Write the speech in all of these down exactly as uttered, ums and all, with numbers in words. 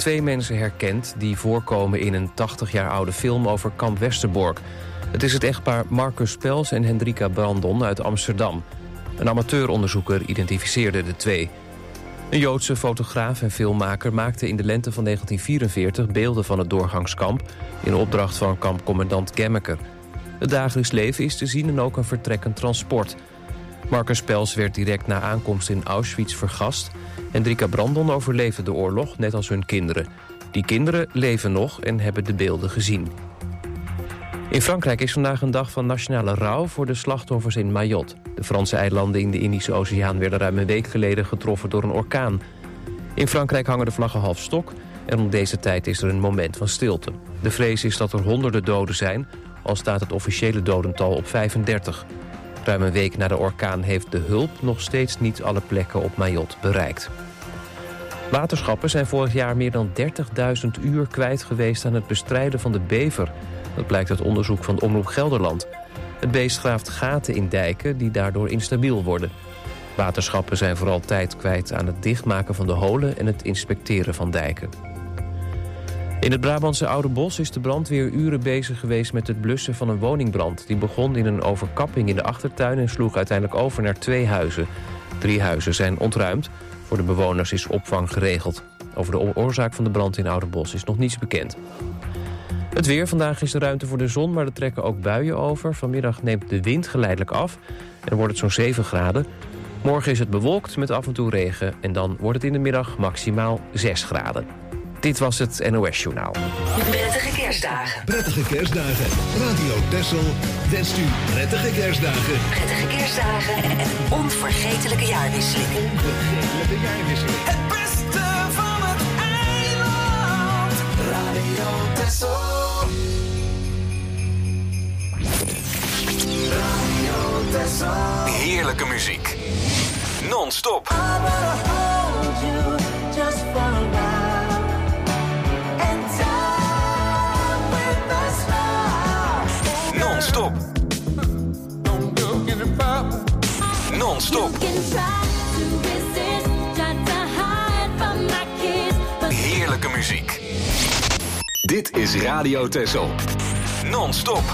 twee mensen herkend die voorkomen in een tachtig jaar oude film over kamp Westerbork. Het is het echtpaar Marcus Pels en Hendrika Brandon uit Amsterdam. Een amateuronderzoeker identificeerde de twee. Een Joodse fotograaf en filmmaker maakte in de lente van negentien vierenveertig beelden van het doorgangskamp in opdracht van kampcommandant Gemmeker. Het dagelijks leven is te zien en ook een vertrekkend transport. Marcus Pels werd direct na aankomst in Auschwitz vergast. Hendrika Brandon overleefde de oorlog, net als hun kinderen. Die kinderen leven nog en hebben de beelden gezien. In Frankrijk is vandaag een dag van nationale rouw voor de slachtoffers in Mayotte. De Franse eilanden in de Indische Oceaan werden ruim een week geleden getroffen door een orkaan. In Frankrijk hangen de vlaggen half stok en rond deze tijd is er een moment van stilte. De vrees is dat er honderden doden zijn, al staat het officiële dodental op vijfendertig. Ruim een week na de orkaan heeft de hulp nog steeds niet alle plekken op Mayotte bereikt. Waterschappen zijn vorig jaar meer dan dertigduizend uur kwijt geweest aan het bestrijden van de bever. Dat blijkt uit onderzoek van Omroep Gelderland. Het beest graaft gaten in dijken die daardoor instabiel worden. Waterschappen zijn vooral tijd kwijt aan het dichtmaken van de holen en het inspecteren van dijken. In het Brabantse Oude Bos is de brandweer uren bezig geweest met het blussen van een woningbrand. Die begon in een overkapping in de achtertuin en sloeg uiteindelijk over naar twee huizen. Drie huizen zijn ontruimd. Voor de bewoners is opvang geregeld. Over de oorzaak van de brand in Oude Bos is nog niets bekend. Het weer. Vandaag is er ruimte voor de zon, maar er trekken ook buien over. Vanmiddag neemt de wind geleidelijk af en dan wordt het zo'n zeven graden. Morgen is het bewolkt met af en toe regen en dan wordt het in de middag maximaal zes graden. Dit was het N O S-journaal. Prettige kerstdagen. Prettige kerstdagen. Radio Texel wenst u prettige kerstdagen. Prettige kerstdagen en een onvergetelijke jaarwisseling. Onvergetelijke jaarwisseling. Het beste van het eiland. Radio Texel. Radio Texel. Heerlijke muziek. Non-stop. I wanna hold you just for a while. Non-stop. Non-stop. Heerlijke muziek. Dit is Radio Texel. Non-stop.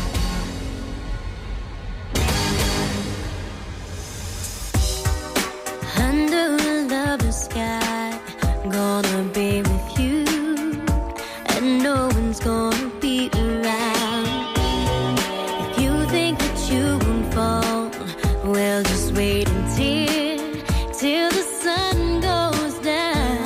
Under a lover's sky, gonna be with you, and no one's gonna be around. If you think that you won't fall, well, just wait until, till the sun goes down.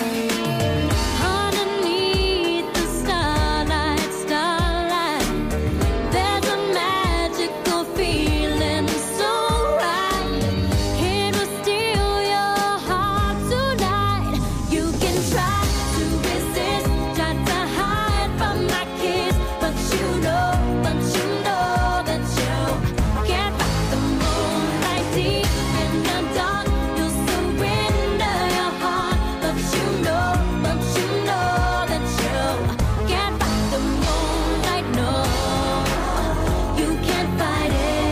Underneath the starlight, starlight, there's a magical feeling so right. It will steal your heart tonight. You can try to resist, try to hide from my kiss, but you know, but you know that you can't fight the moonlight deep in the dark. You'll surrender your heart, but you know, but you know that you can't fight the moonlight. No, you can't fight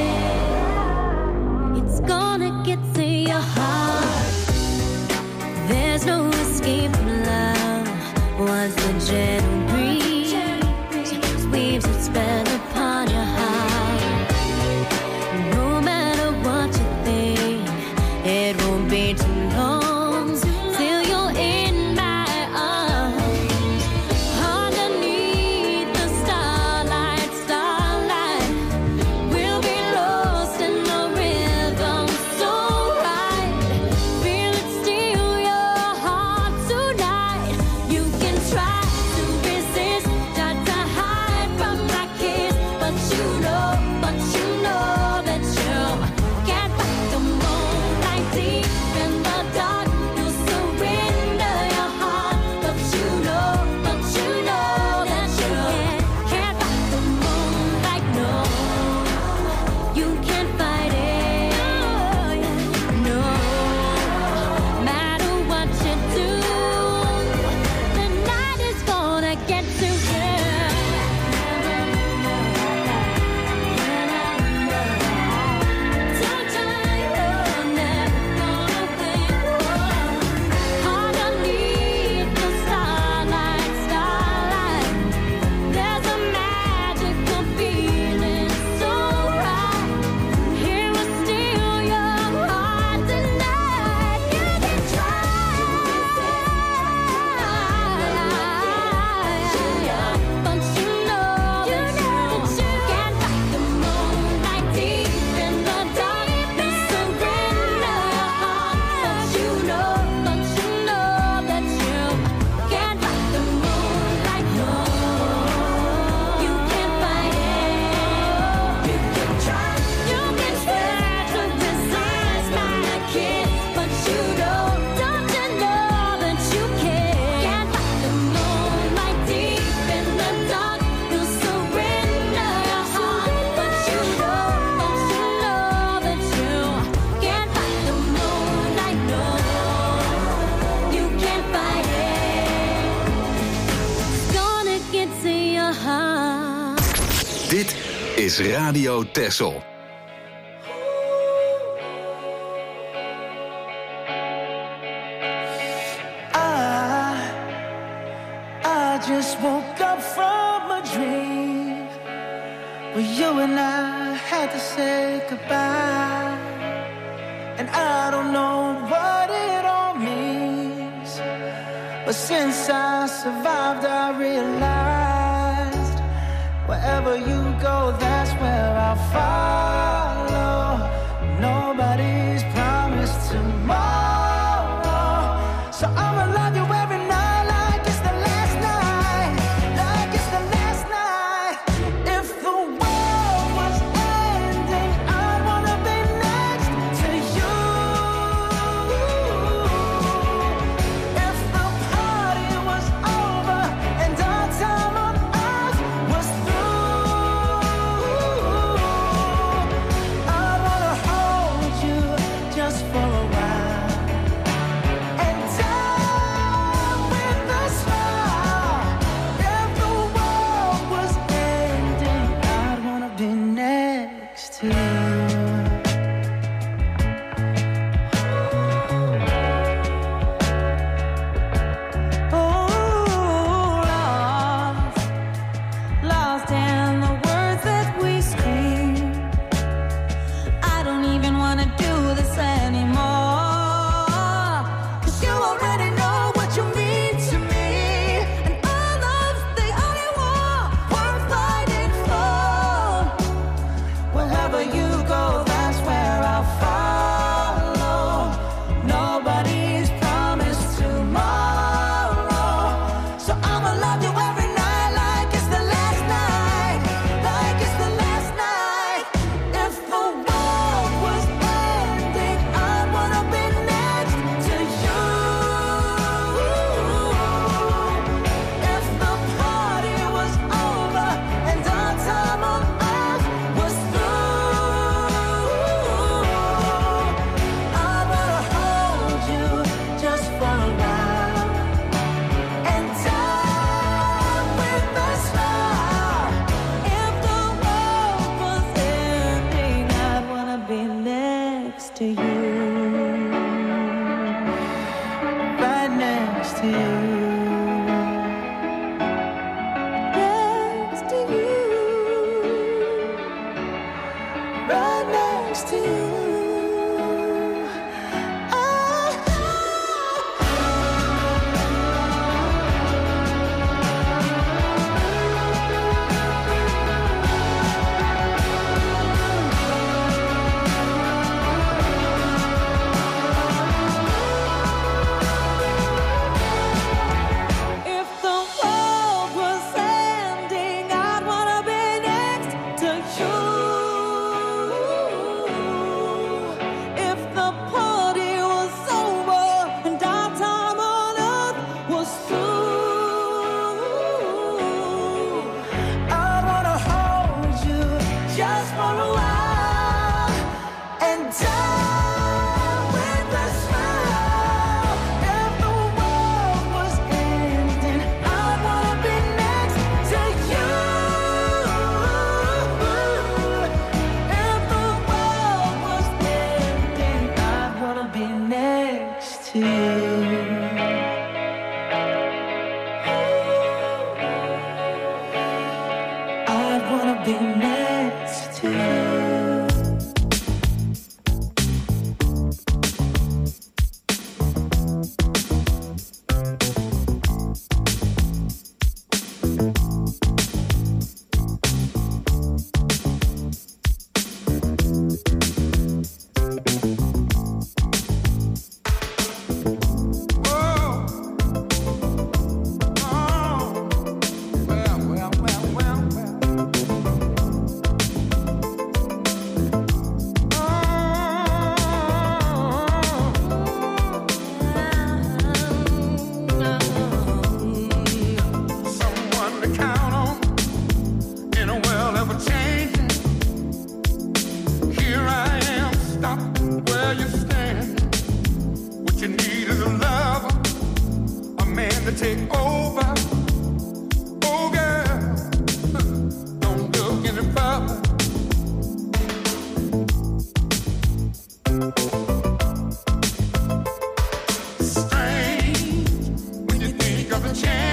it. It's gonna get to your heart. There's no escape from love. Once the gentle breeze weaves its spell upon your heart, no matter what you think, it won't be too long till you're in my arms. Underneath the starlight, starlight, we'll be lost in the rhythm so right. Feel it steal your heart tonight. You can try to resist. Dit is Radio Texel. Just woke up from a dream where you and I had to say goodbye, and I don't know what it all means, but since I survived I realized wherever you go, that's where I'll follow. Nobody's promised tomorrow, so I'ma love you every night.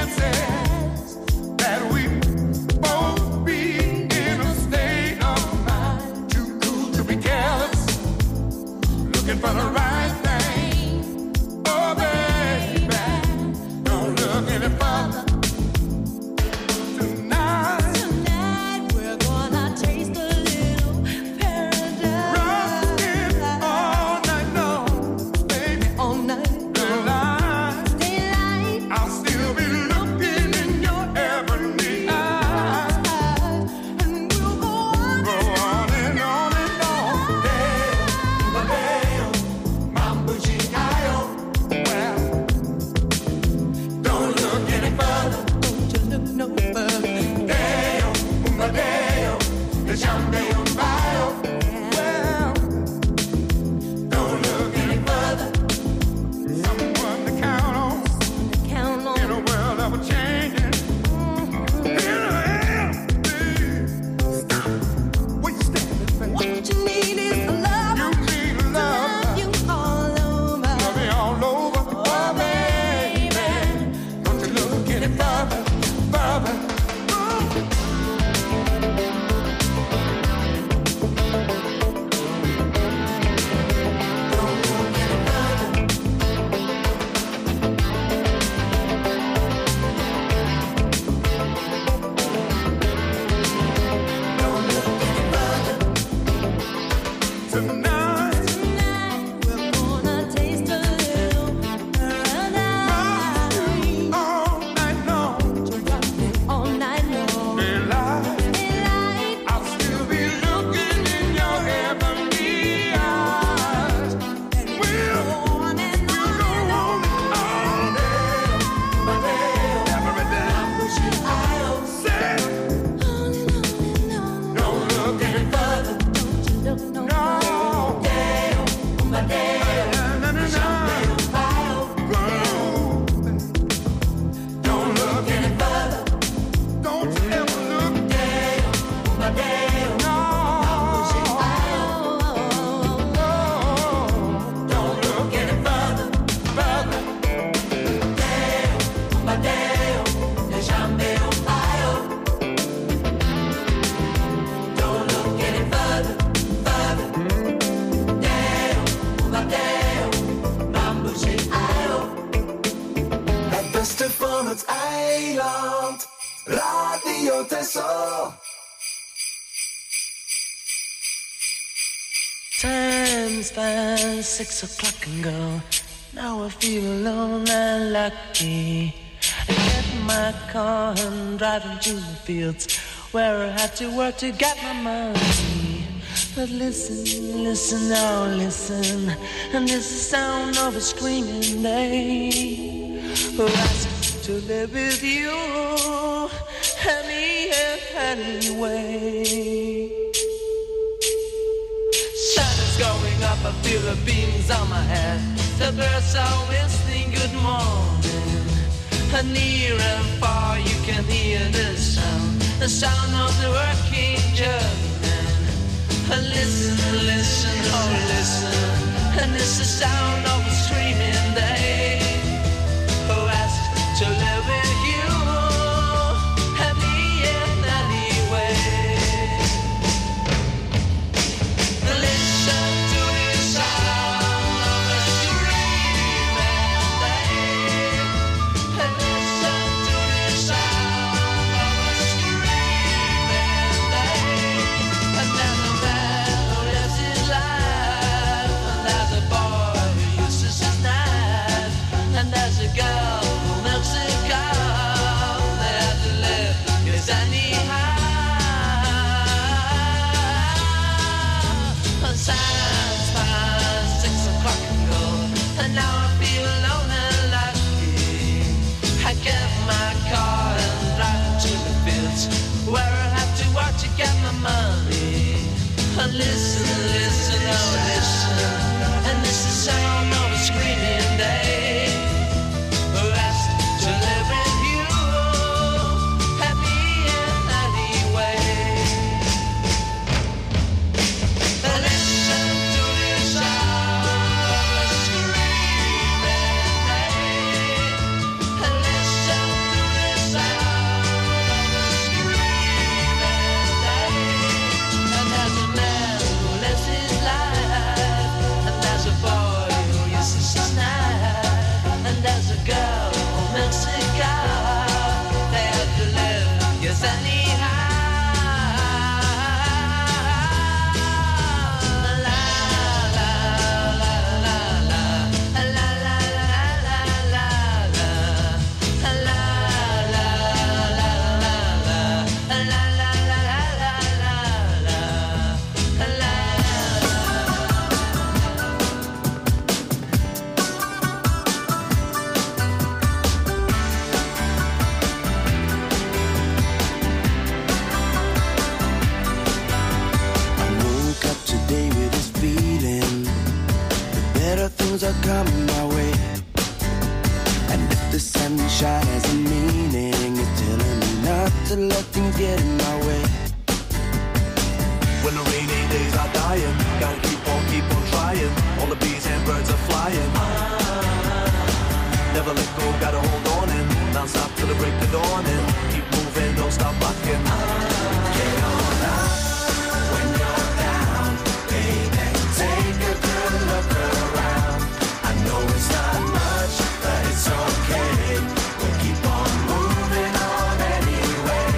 Radio Texel. Time's past six o'clock and go. Now I feel alone and lucky. I get in my car and drive into the fields where I had to work to get my money. But listen, listen, now listen, and this is the sound of a screaming day who asks to live with you any anyway. Sun is going up, I feel the beams on my head. The birds are whistling good morning, and near and far you can hear the sound, the sound of the working German. And listen, listen, oh listen, and it's the sound of a screaming day who asks to live with you, happy in any way. Listen to the sound of a screaming day, and listen to the sound of a screaming day, and then a man who lives his life, and as a boy he are coming my way. And if the sunshine has a meaning, it's telling me not to let things get in my way. When the rainy days are dying, gotta keep on, keep on trying. All the bees and birds are flying. Ah, never let go, gotta hold on and non-stop till the break of dawn and keep moving, don't stop rocking. Ah, get on up when you're down, baby. Take a good look around. I know it's not much, but it's okay. We'll keep on moving on anyway.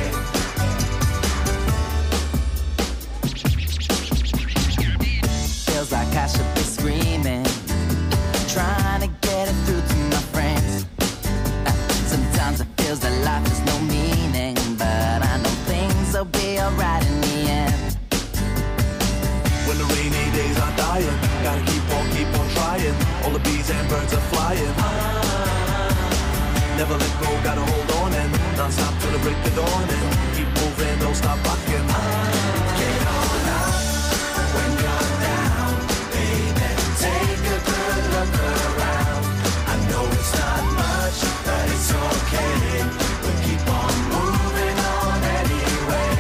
Feels like I should be screaming, trying to get it through to my friends. Uh, sometimes it feels that life has no meaning, but I know things will be alright in the end. When the rainy days are dying, gotta keep on, keep on trying. All the bees and birds are flying. Ah, never let go, gotta hold on and non-stop till the break of dawn and keep moving, don't stop rocking. Ah, get on up when you're down, baby. Take a good look around. I know it's not much, but it's okay. We'll keep on moving on anyway.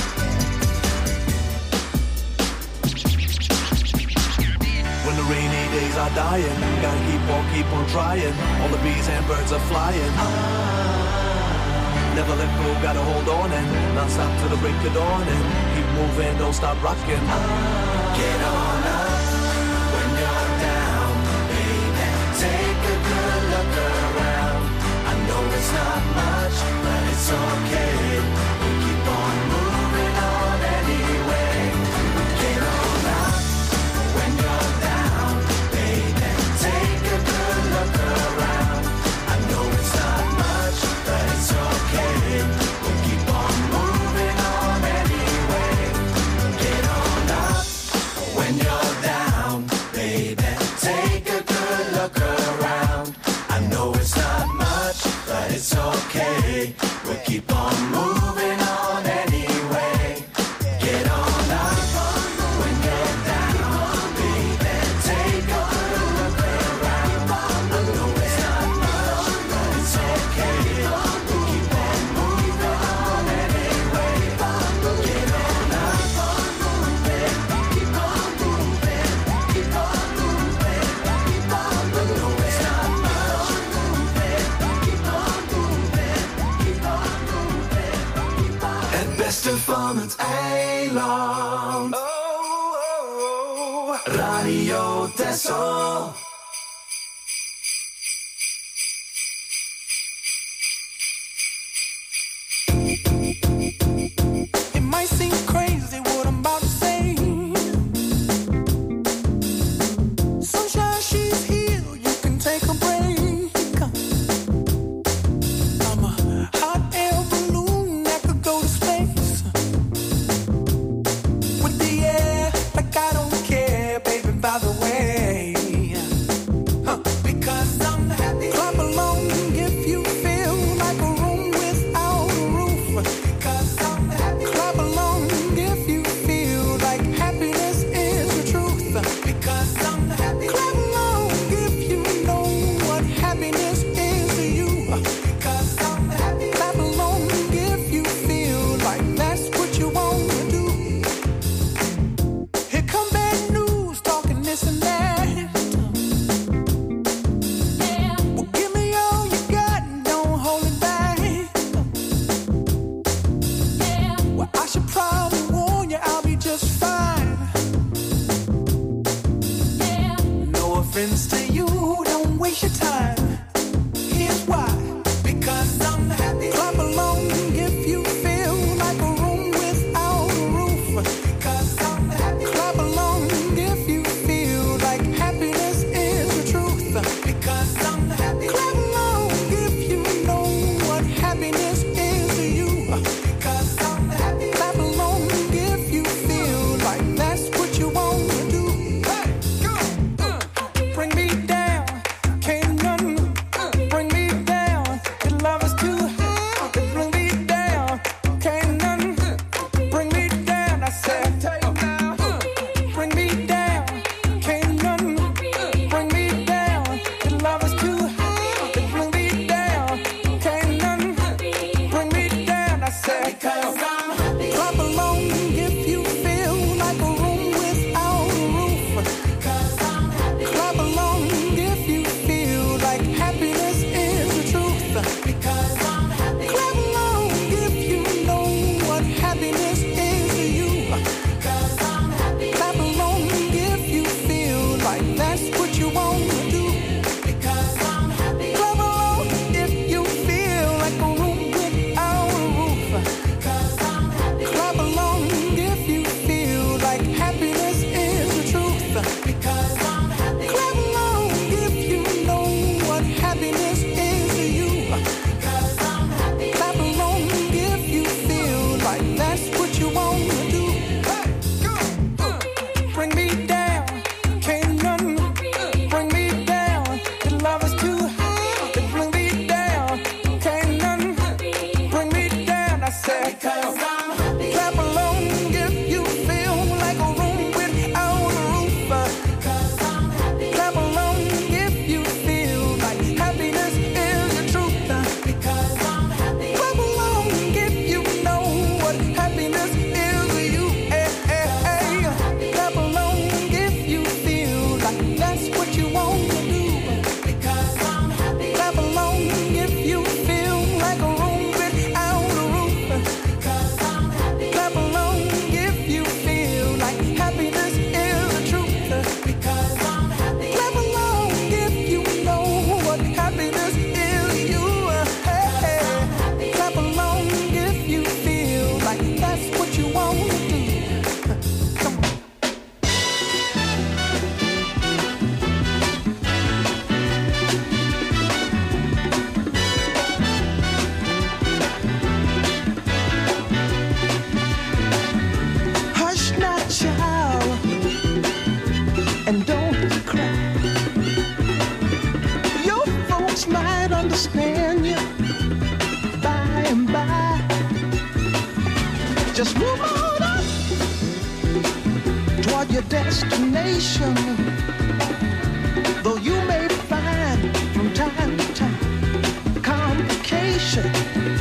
When the rainy days are dying, gotta keep on, keep on trying. All the bees and birds are flying. Ah, never let go, gotta hold on and non-stop till the break of dawn and keep moving, don't stop rocking. Ah, get on up when you're down, baby. Take a good look around. I know it's not much, but it's okay. We'll keep on moving on anyway. Get on up when you're down, baby. Take a good look around. I know it's not much, but it's okay. We'll keep on moving on anyway. Get on up when you're down, baby. Take a good look around. I know it's not much, but it's okay. We'll keep on moving on anyway. Get on up when you're down, baby. Take a good look around. I know it's not much, but it's okay. We'll keep on moving on anyway. Get on up, keep on moving, keep on moving, keep on moving. I know it's not much, keep on moving, keep on moving, keep on. Het beste van het eiland. Oh, oh, oh. Radio Texel. It might seem crazy what I'm about to say. Sunshine, she's here, you can take a break. I'm a hot air balloon that could go to space. With the air, like I don't care, baby, by the way. Huh. Because I'm happy. Clap along if you feel like a room without a roof. Because I'm happy. Clap along if Just move on up toward your destination. Though you may find from time to time complication.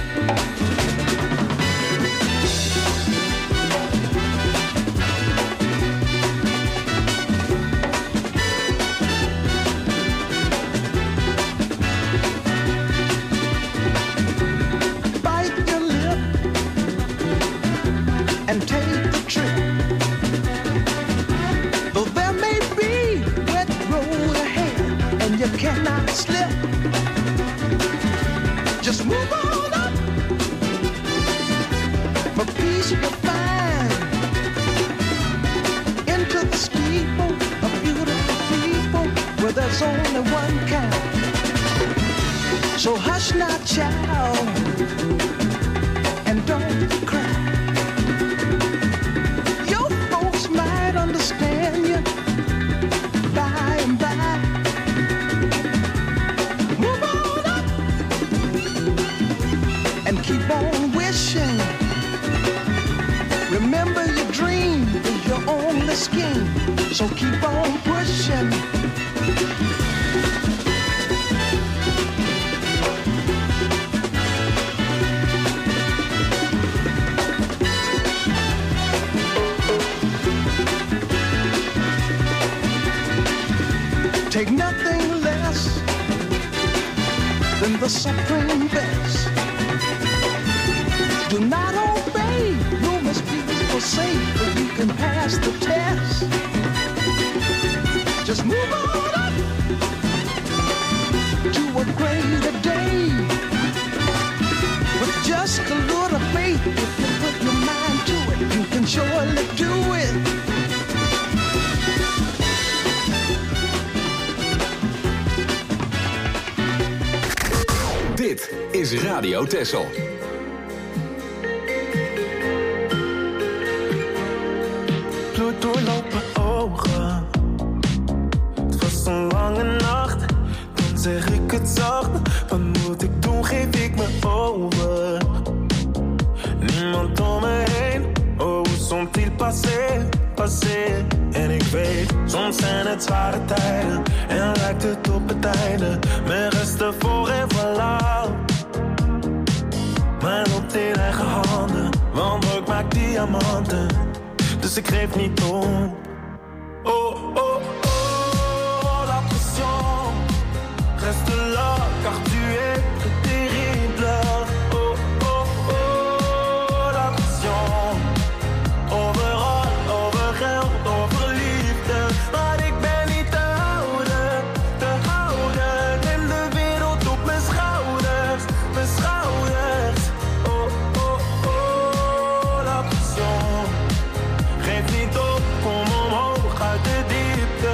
Cannot slip. Just move on up. For peace you find into the steeple of beautiful people where there's only one kind. So hush now, child, and don't cry. Your folks might understand you by and by. Keep on wishing. Remember your dream is your only scheme. So keep on pushing. Take nothing less than the supreme best. Do not obey, you must be forsake, but you can pass the test. Just move on up to a greater day. With just a little faith, if you put your mind to it, you can surely do it. Dit is Radio Texel. Doorlopen ogen. Het was een lange nacht. Dan zeg ik het zacht. Wat moet ik doen? Geef ik me over. Niemand om me heen. Oh, sont-ils passé, passé. En ik weet, soms zijn het zware tijden. En lijkt het op het einde. Mijn resten voor en voilà. Mijn lot in eigen handen. Want ik maak diamanten. Dus ik geef niet om. Oh, oh, oh, la pression reste là, car tu es très terrible. Oh, oh, oh, la pression overal, over geld, over liefde. Maar ik ben niet te houden, te houden. Neem de wereld op mijn schouders, mijn schouders. Oh, oh, oh, la pression. Geef niet op, kom omhoog uit de diepte.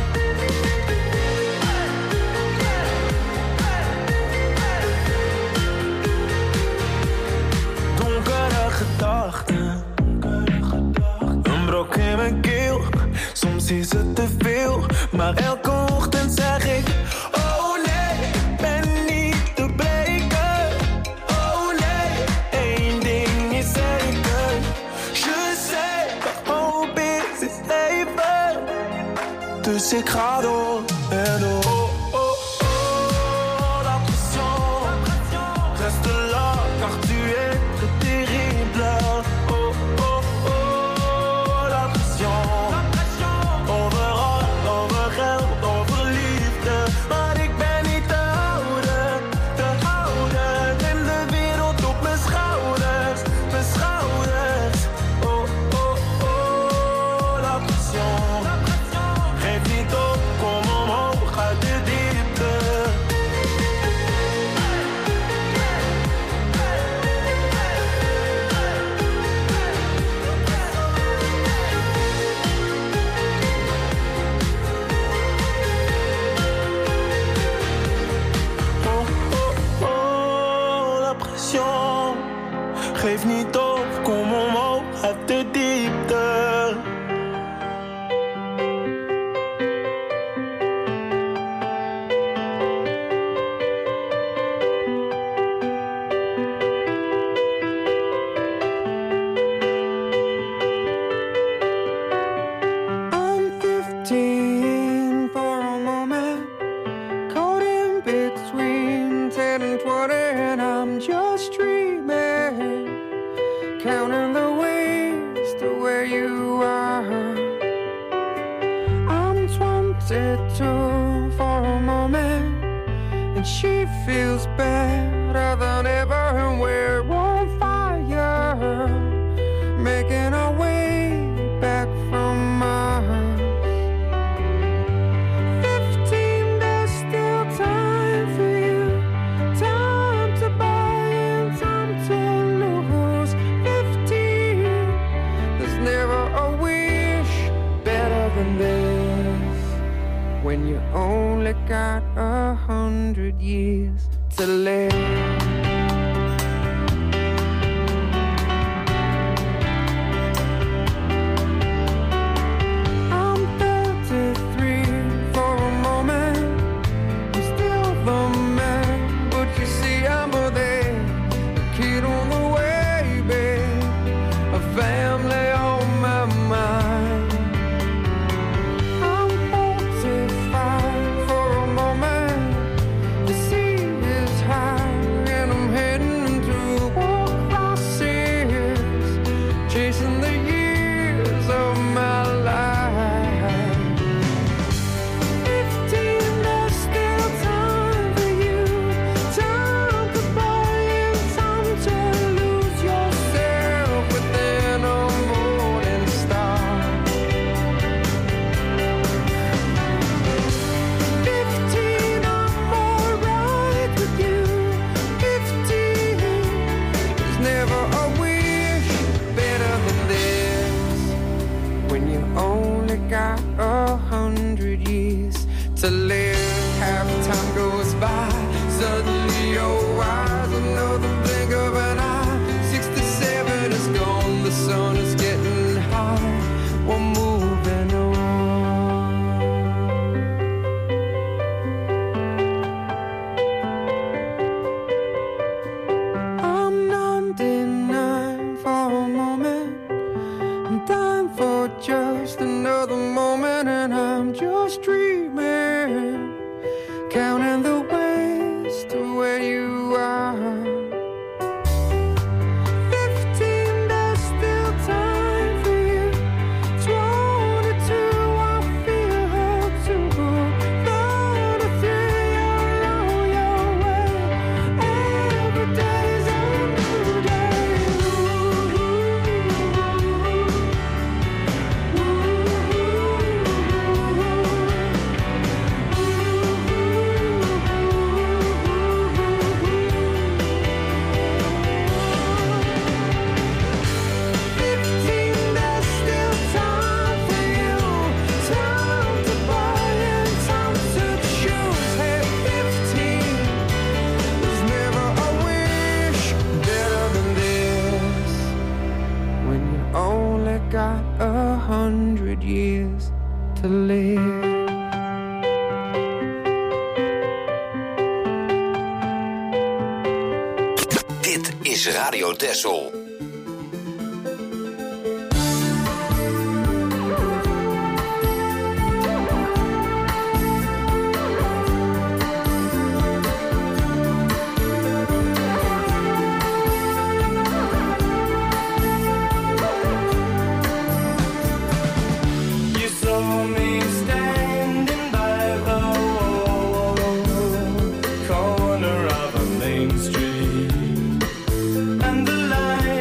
Donkere gedachten, een brok in mijn keel. Soms is het te veel, maar elke ochtend zeg ik: oh nee, ik ben niet te breken. Oh nee, één ding is zeker. Je sais, de hoop is, is even. Dus ik ga door en door. Oh, oh, oh, la pression reste là, car tu es très terrible. Oh, oh, oh, la pression overal, over geld, over liefde. Maar ik ben niet te houden, te houden. Neem de wereld op mijn schouders, mijn schouders. Oh, oh, oh, la pression. Geef niet op, kom omhoog uit de diepte. Oh, oh, oh, la pression. Geef niet op, kom omhoog uit de diepte. counting the ways to where you are. I'm twenty-two for a moment, and she feels better than ever, and we're on fire, making our way back from Mars. Fifteen, there's still time for you, time to buy and time to lose. Fifteen, there's never a wish better than this, when you only got a hundred years to live. Radio Texel. Corner of a main street, and the light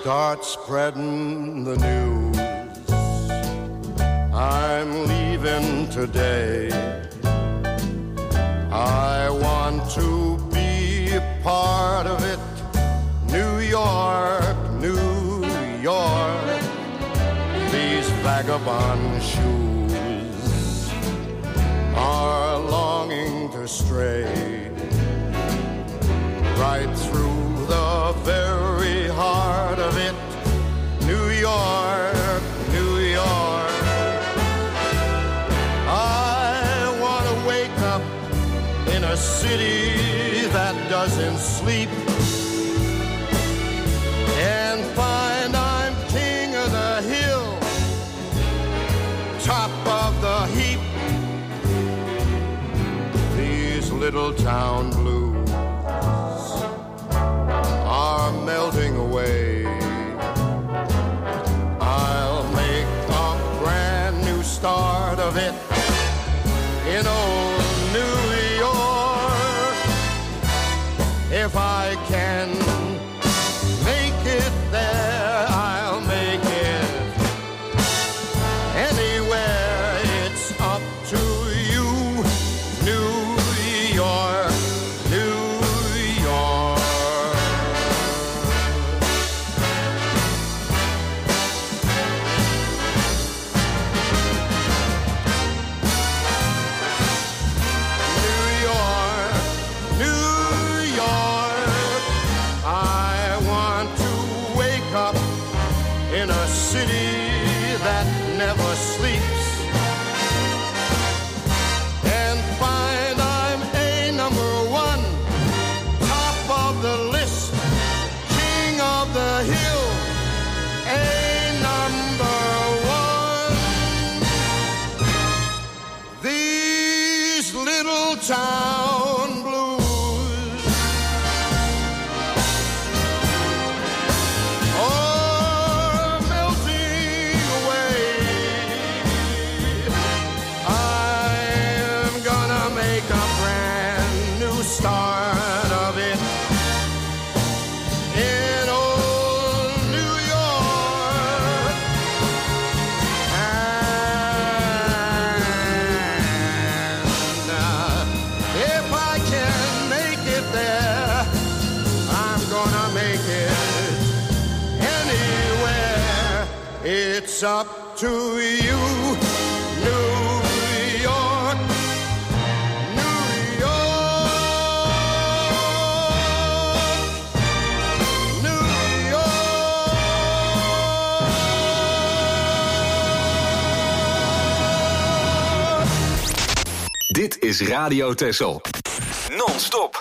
start spreading the news. I'm leaving today. I want to be a part of it. New York, New York, these vagabond shoes are longing to stray right through the very heart of it. New York, New York, I want to wake up in a city that doesn't sleep and find I'm king of the hill, top of the heap. These little town blues are melting away. I'll make a brand new start of it in old New York. If I can make it there, I'll make it anywhere. It's up to you, New York, New York. New York, New York, I want to wake up in a city that never sleeps and find I'm a number one, top of the list, king of the hill, a number one. These little town blues are melting away. I'm gonna make a brand new start of it in old New York. And uh, if I can make it there, I'm gonna make it anywhere. It's up to you, New York, New York, New York. Dit is Radio Texel. Non-stop.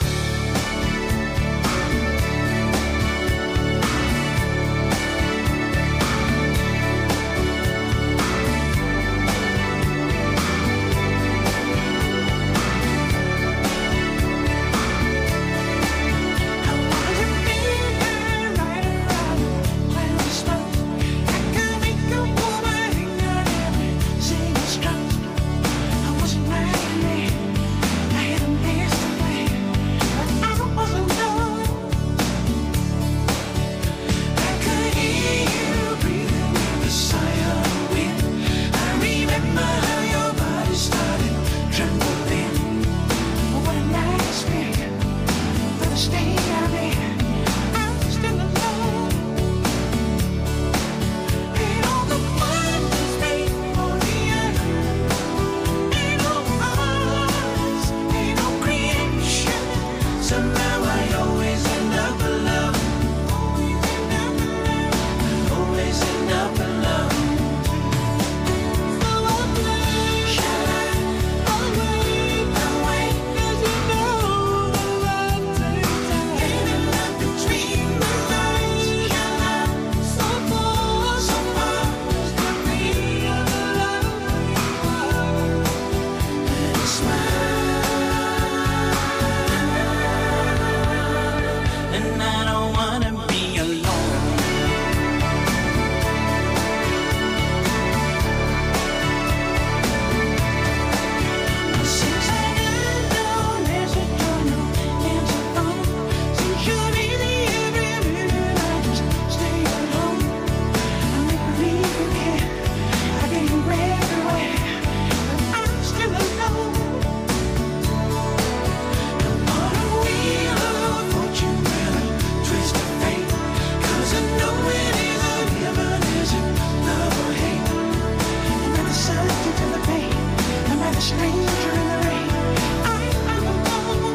stranger in the rain. I, I'm alone.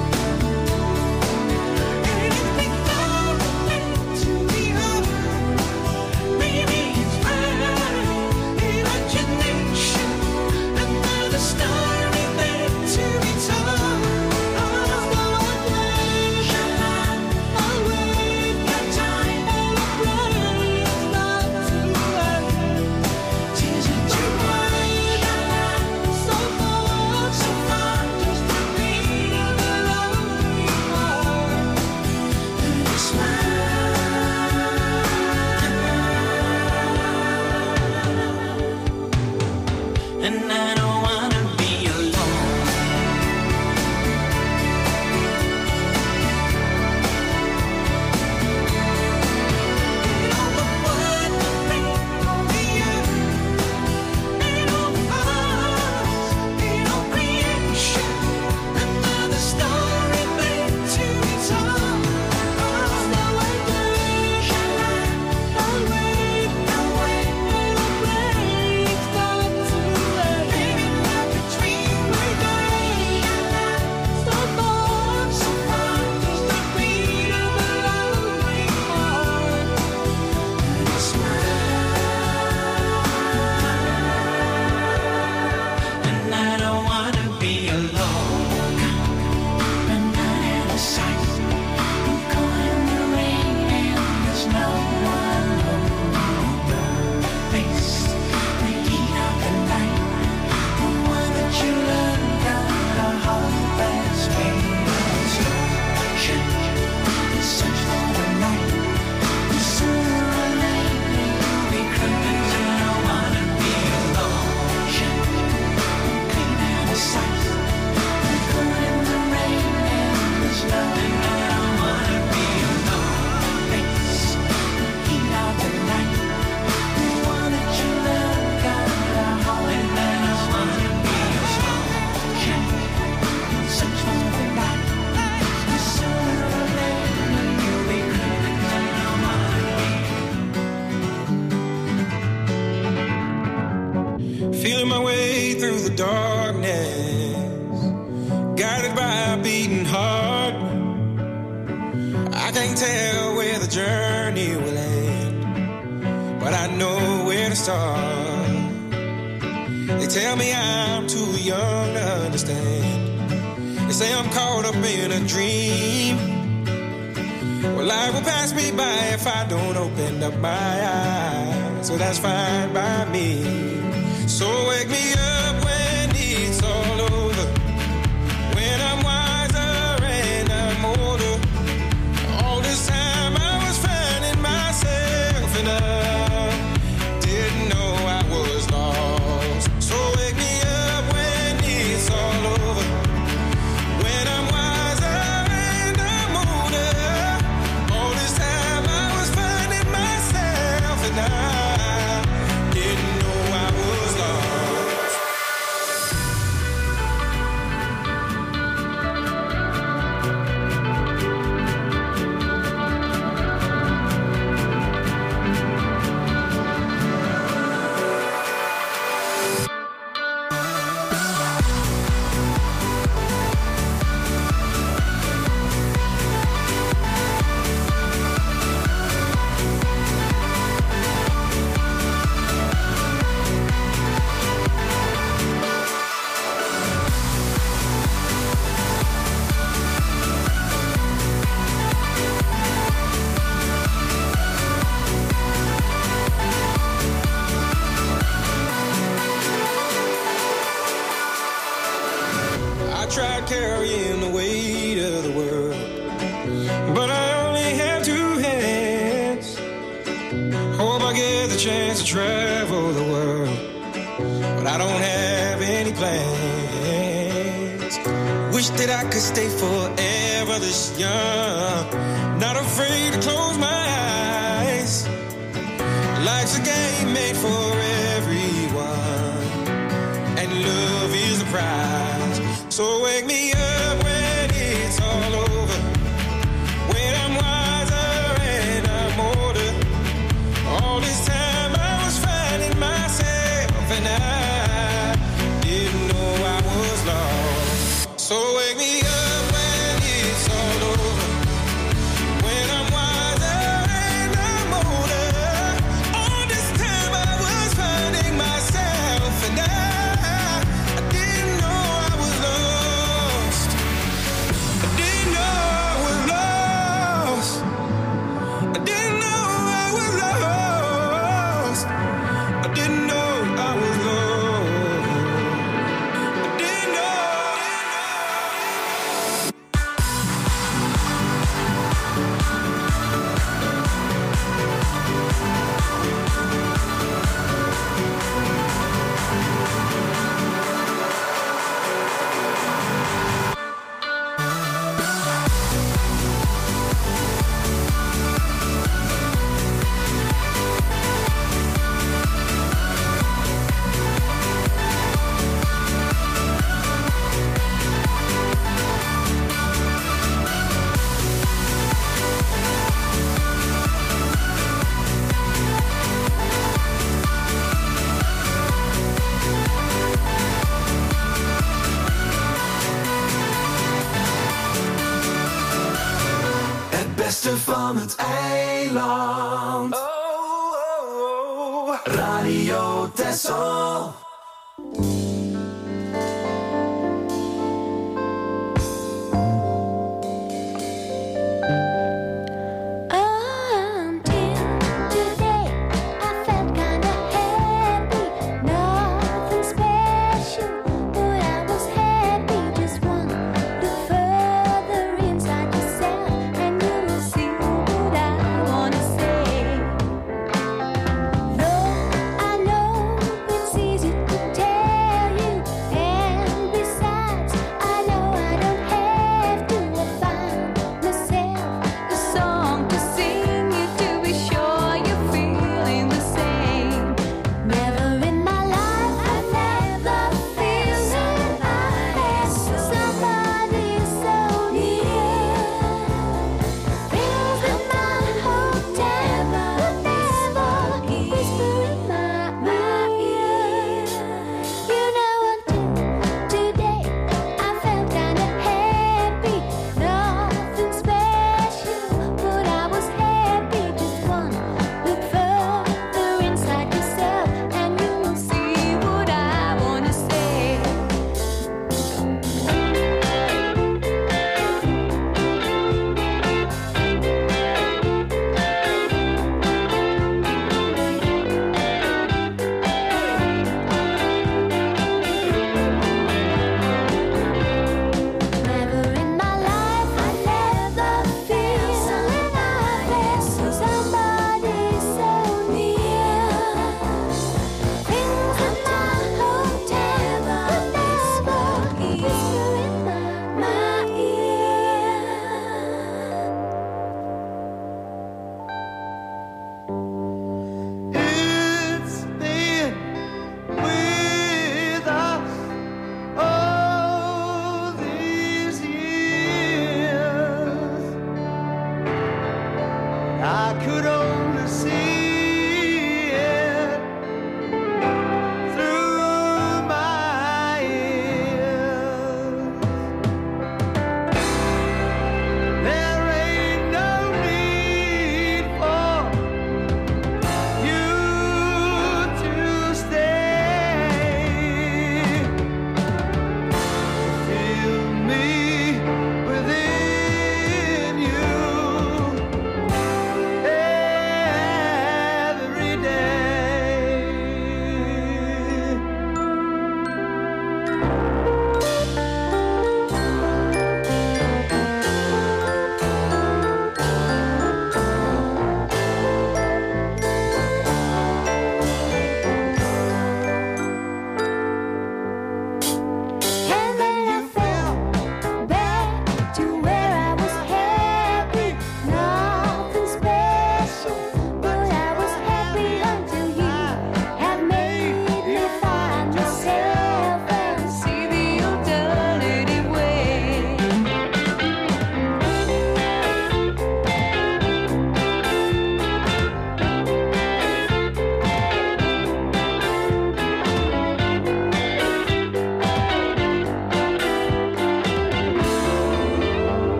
And it's become to be heard. Maybe it's my imagination. Another story there to be told. And I don't wanna be alone. And all the wood, the rain, all the earth, and all us, and all creation, another story there to be told. So I wish I'll wait, I'll wait, and I'll break down to life. Maybe not between my days. So far, so far, just the beat of a lonely heart. And it's And I don't wanna be alone. I'm not out of sight. I'm caught in the rain and there's no one home. The face, the heat of the night. The one that you love got a heart that's made of stone. The search for the night. And sooner or later you'll be crying. I don't wanna be alone. Clean out of sight. I'm caught in the rain and there's nothing. I don't wanna be alone. Face, the heat of the night. The one that you love got a heart. And I don't wanna be alone. Search for the night. And sooner or later you'll be crying. I don't wanna be. Feeling my way through the darkness, guided by a beating heart. I can't tell where the journey will end, but I know where to start. They tell me I'm too young to understand. They say I'm caught up in a dream. Well, life will pass me by if I don't open up my eyes. So that's fine by me. So wake me up when it's all over, when I'm wiser and I'm older. All this time I was finding myself and I didn't know I was lost. So wake me up when it's all over, when I'm wiser and I'm older. All this time I was finding myself and I didn't know I was lost. tried carrying the weight of the world, but I only have two hands. Hope I get the chance to travel the world, but I don't have any plans. Wish that I could stay forever this young, not afraid to close my eyes. Life's a game made for everyone, and love is the prize. So wake me up when it's all over, when I'm wiser and I'm older. All this time I was finding myself, and I didn't know I beste van het eiland. Oh, oh, oh. Radio Texel.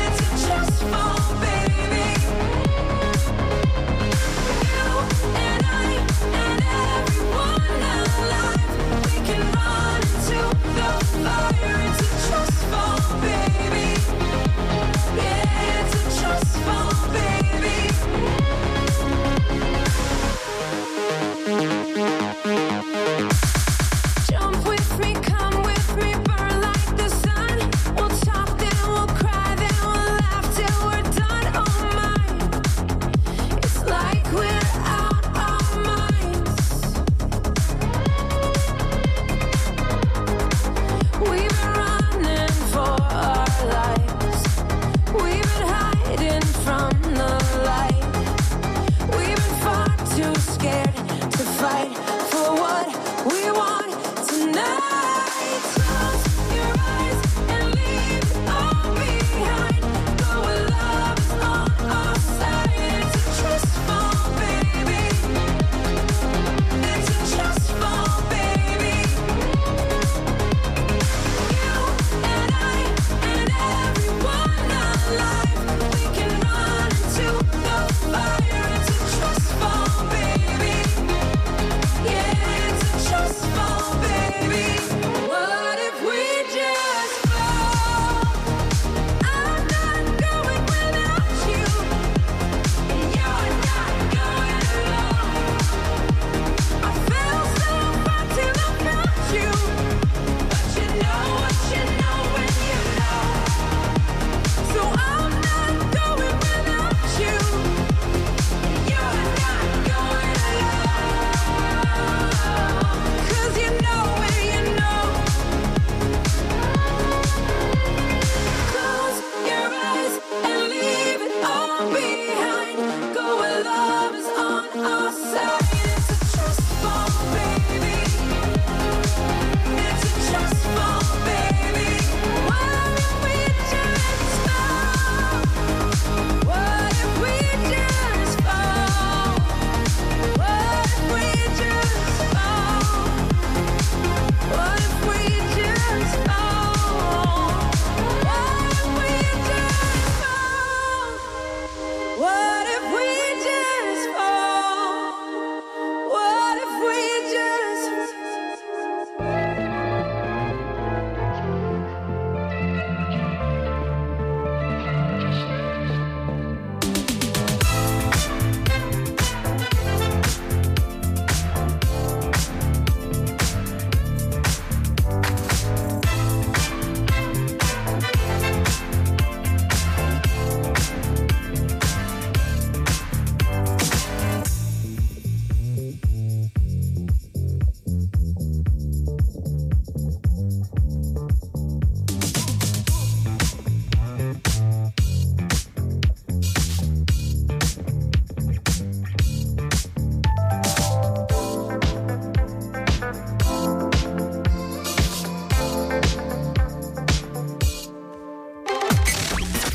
And I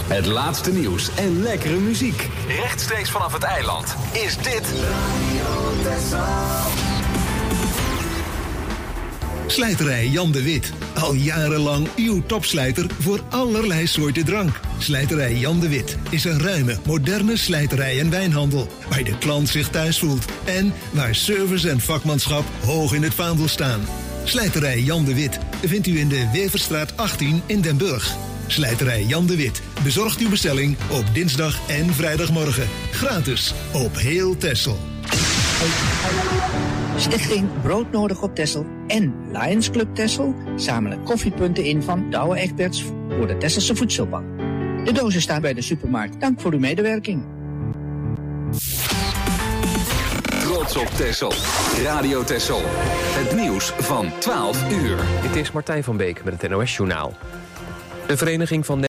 Het laatste nieuws en lekkere muziek. Rechtstreeks vanaf het eiland is dit Slijterij Jan de Wit. Al jarenlang uw topslijter voor allerlei soorten drank. Slijterij Jan de Wit is een ruime, moderne slijterij en wijnhandel. Waar de klant zich thuis voelt. En waar service en vakmanschap hoog in het vaandel staan. Slijterij Jan de Wit vindt u in de Weverstraat achttien in Den Burg. Slijterij Jan de Wit bezorgt uw bestelling op dinsdag en vrijdagmorgen. Gratis op heel Texel. Stichting Broodnodig op Texel en Lions Club Texel zamelen koffiepunten in van Douwe Egberts voor de Tesselse voedselbank. De dozen staan bij de supermarkt. Dank voor uw medewerking. Trots op Texel. Radio Texel. Het nieuws van twaalf uur. Dit is Martijn van Beek met het N O S-journaal. De Vereniging van